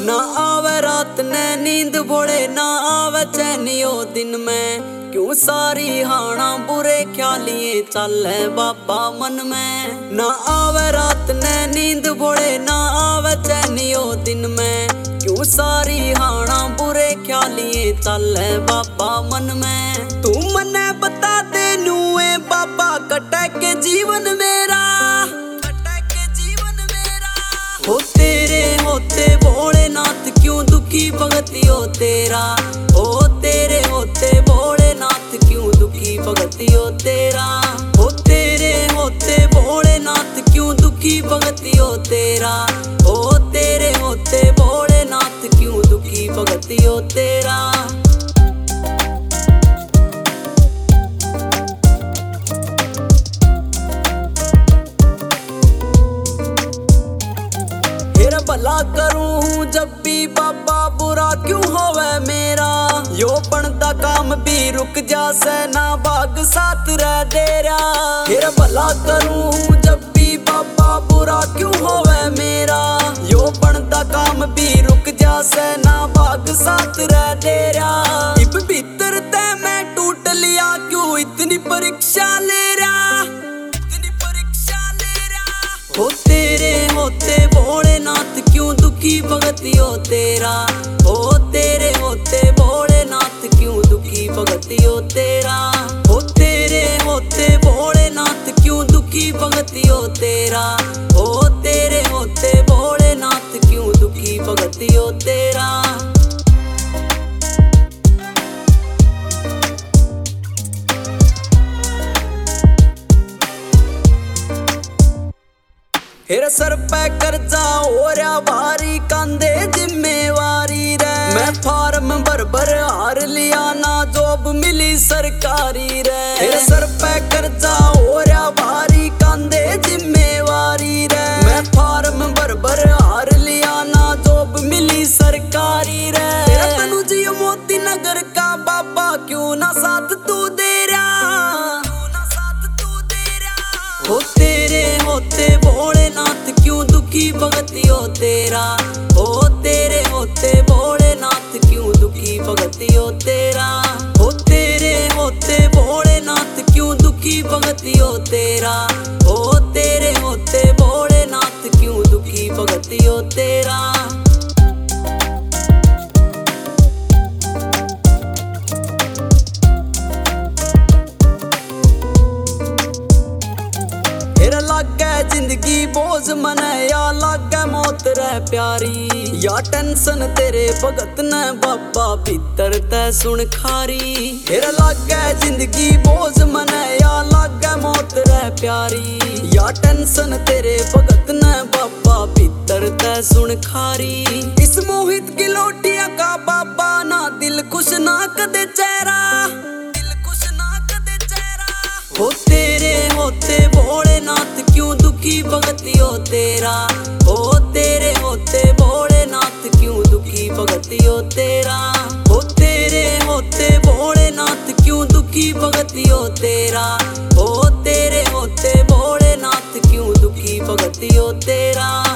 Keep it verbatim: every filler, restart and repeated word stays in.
ना आवे रात ने नींद भोले ना आवे चैनियो दिन में, क्यों सारी हाना बुरे ख्यालिए चले बाबा मन में। ना आवे रात ने नींद भोले ना आवे चैनियो दिन में, क्यों सारी हाना बुरे ख्यालिए चले बाबा मन में। तू मने बता दे नुए बाबा कटे के जीवन मेरा, कटे के जीवन मेरा। हो तेरे होते भोलेनाथ क्यों दुखी भगतियो तेरा, हो तेरे होते भोलेनाथ क्यों दुखी भगतियो तेरा। हो तेरे होते भोलेनाथ क्यों दुखी भगतियो तेरा, हो तेरे होते भोलेनाथ क्यों दुखी भगतियो तेरा। फिर भला करूं जब भी बाबा बुरा क्यों होवे मेरा, यो बनता काम भी रुक जासे ना भाग साथ रह देरा। फिर भला करूं जब भी बाबा बुरा क्यों होवे मेरा, यो बनता काम भी रुक जासे ना भाग साथ रह देरा। इब भीतर ते मैं टूट लिया क्यों इतनी परीक्षा ले रहा, इतनी परीक्षा ले रहा। हो तेरे होते भोलेनाथ क्यों दुखी भगतियो तेरा, हो तेरे होते भोलेनाथ क्यों दुखी भगतियो तेरा। हो तेरे होते भोलेनाथ क्यों दुखी भगतियो तेरा, हो तेरे होते भोलेनाथ क्यों दुखी भगतियो तेरा। फिर सर पे कर्जा हो रहा भारी कांदे जिम्मेवारी रे, मैं फार्म भर भर हार लिया ना जॉब मिली सरकारी रे। फिर सर पे कर्जा हो रहा भारी कांदे जिम्मेवारी रे, मैं फार्म भर भर हार लिया ना जॉब मिली सरकारी रे। तेरा तनुजी मोती नगर का बाबा क्यों ना साथ तू दे रहा, क्यों ना साथ तू दे रहा। हो तेरे होते भोलेनाथ क्यों दुखी भगतियो तेरा, हो तेरे होते भोलेनाथ क्यों दुखी भगतियो तेरा। हो तेरे होते भोलेनाथ क्यों दुखी भगतियो तेरा, हो तेरे होते भोलेनाथ क्यों दुखी भगतियो तेरा। लागे जिंदगी बोझ मने या लागे मौत रह प्यारी, या टेंशन तेरे भगत ने बाबा भीतर ते सुन खारी। फिर लागे जिंदगी बोझ मने या लागे मौत रह प्यारी, या टेंशन तेरे भगत ने बाबा भीतर ते सुन खारी। इस मोहित की लोटिया का बाबा ना दिल खुश ना कदे चेहरा, दिल खुश ना कदे चेहरा। हो तेरे होते भोलेनाथ क्यों दुखी भगतियो तेरा, हो तेरे होते भोलेनाथ क्यों दुखी भगतियो तेरा। हो तेरे होते भोलेनाथ क्यों दुखी भगतियो तेरा, हो तेरे होते भोलेनाथ क्यों दुखी भगतियो तेरा।